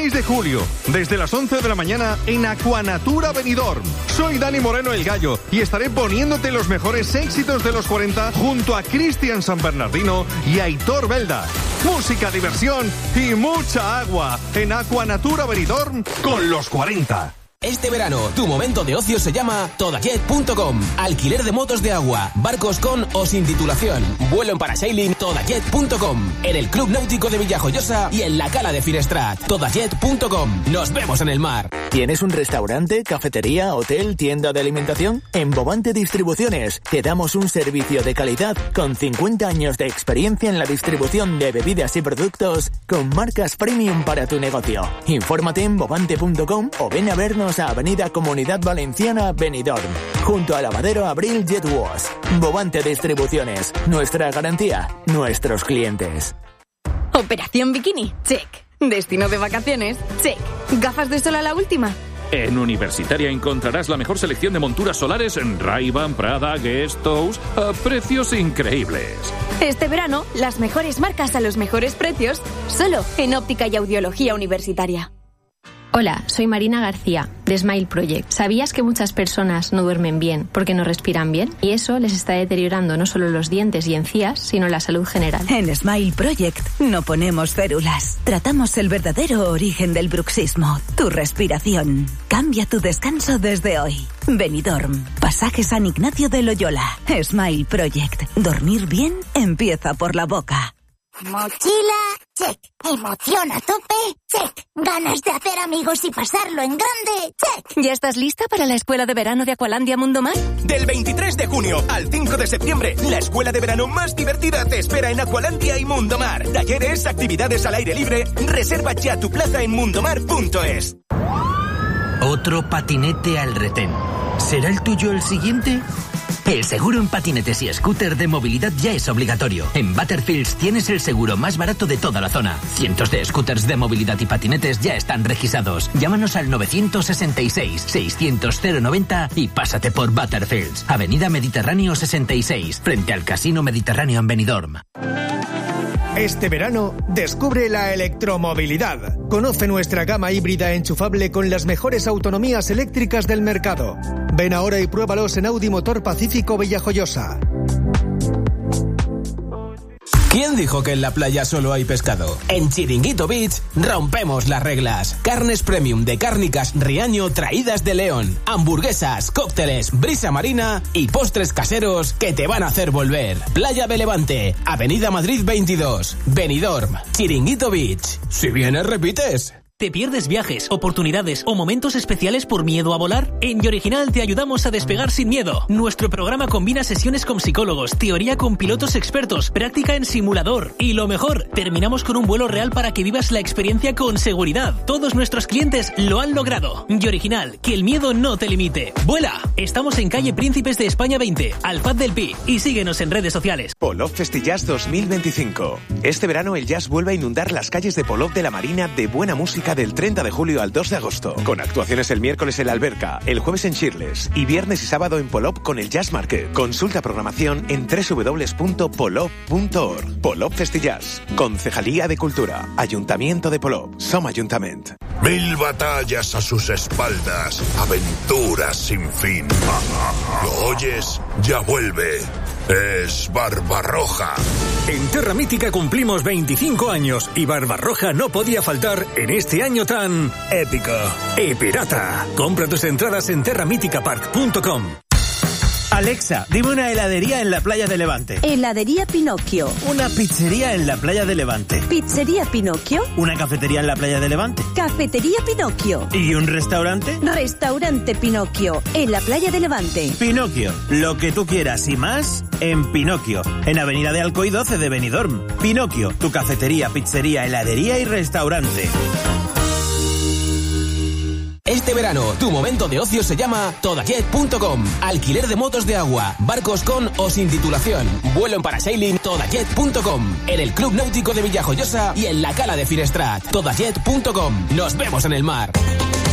26 de julio, desde las 11 de la mañana en Aquanatura Benidorm. Soy Dani Moreno el Gallo y estaré poniéndote los mejores éxitos de los 40 junto a Cristian San Bernardino y Aitor Belda. Música, diversión y mucha agua en Aquanatura Benidorm con los 40. Este verano, tu momento de ocio se llama Todajet.com. Alquiler de motos de agua, barcos con o sin titulación. Vuelo en parasailing, Todajet.com. En el Club Náutico de Villajoyosa y en la Cala de Finestrat. Todajet.com. Nos vemos en el mar. ¿Tienes un restaurante, cafetería, hotel, tienda de alimentación? En Bovante Distribuciones te damos un servicio de calidad con 50 años de experiencia en la distribución de bebidas y productos con marcas premium para tu negocio. Infórmate en bovante.com o ven a vernos a Avenida Comunidad Valenciana, Benidorm, junto a Lavadero Abril Jet Wash. Bovante Distribuciones, nuestra garantía, nuestros clientes. Operación Bikini, check. Destino de vacaciones, check. ¿Gafas de sol a la última? En Universitaria encontrarás la mejor selección de monturas solares en Ray-Ban, Prada, Guest House, a precios increíbles. Este verano, las mejores marcas a los mejores precios, solo en Óptica y Audiología Universitaria. Hola, soy Marina García, de Smile Project. ¿Sabías que muchas personas no duermen bien porque no respiran bien? Y eso les está deteriorando no solo los dientes y encías, sino la salud general. En Smile Project no ponemos células. Tratamos el verdadero origen del bruxismo, tu respiración. Cambia tu descanso desde hoy. Benidorm, Pasaje San Ignacio de Loyola. Smile Project. Dormir bien empieza por la boca. Mochila, check. Emoción a tope, check. Ganas de hacer amigos y pasarlo en grande, check. ¿Ya estás lista para la escuela de verano de Aqualandia Mundo Mar? Del 23 de junio al 5 de septiembre, la escuela de verano más divertida te espera en Aqualandia y Mundo Mar. Talleres, actividades al aire libre. Reserva ya tu plaza en mundomar.es. Otro patinete al retén. ¿Será el tuyo el siguiente? El seguro en patinetes y scooter de movilidad ya es obligatorio. En Butterfields tienes el seguro más barato de toda la zona. Cientos de scooters de movilidad y patinetes ya están registrados. Llámanos al 966-600-090 y pásate por Butterfields. Avenida Mediterráneo 66, frente al Casino Mediterráneo en Benidorm. Este verano, descubre la electromovilidad. Conoce nuestra gama híbrida enchufable con las mejores autonomías eléctricas del mercado. Ven ahora y pruébalos en Audi Motor Pacífico Villajoyosa. ¿Quién dijo que en la playa solo hay pescado? En Chiringuito Beach rompemos las reglas. Carnes premium de Cárnicas Riaño traídas de León. Hamburguesas, cócteles, brisa marina y postres caseros que te van a hacer volver. Playa de Levante, Avenida Madrid 22, Benidorm, Chiringuito Beach. Si vienes, repites. ¿Te pierdes viajes, oportunidades o momentos especiales por miedo a volar? En YORIGINAL te ayudamos a despegar sin miedo. Nuestro programa combina sesiones con psicólogos, teoría con pilotos expertos, práctica en simulador y lo mejor, terminamos con un vuelo real para que vivas la experiencia con seguridad. Todos nuestros clientes lo han logrado. YORIGINAL, que el miedo no te limite. ¡Vuela! Estamos en calle Príncipes de España 20, Alfaz del Pi, y síguenos en redes sociales. Polop Festillas 2025. Este verano el jazz vuelve a inundar las calles de Polop de la Marina de buena música del 30 de julio al 2 de agosto, con actuaciones el miércoles en la Alberca, el jueves en Shirles y viernes y sábado en Polop con el Jazz Market. Consulta programación en www.polop.org. Polop Festillas, Concejalía de Cultura, Ayuntamiento de Polop, Som Ayuntament. 1000 batallas a sus espaldas, aventuras sin fin. ¿Lo oyes? Ya vuelve. Es Barbarroja. En Terra Mítica cumplimos 25 años y Barbarroja no podía faltar en este año tan épico y pirata. Compra tus entradas en terramiticapark.com. Alexa, dime una heladería en la playa de Levante. Heladería Pinocchio. Una pizzería en la playa de Levante. Pizzería Pinocchio. Una cafetería en la playa de Levante. Cafetería Pinocchio. ¿Y un restaurante? Restaurante Pinocchio, en la playa de Levante. Pinocchio, lo que tú quieras y más en Pinocchio, en Avenida de Alcoy 12 de Benidorm. Pinocchio, tu cafetería, pizzería, heladería y restaurante. Este verano, tu momento de ocio se llama Todajet.com. Alquiler de motos de agua, barcos con o sin titulación. Vuelo en parasailing, Todajet.com. En el Club Náutico de Villajoyosa y en la Cala de Finestrat. Todajet.com. Nos vemos en el mar.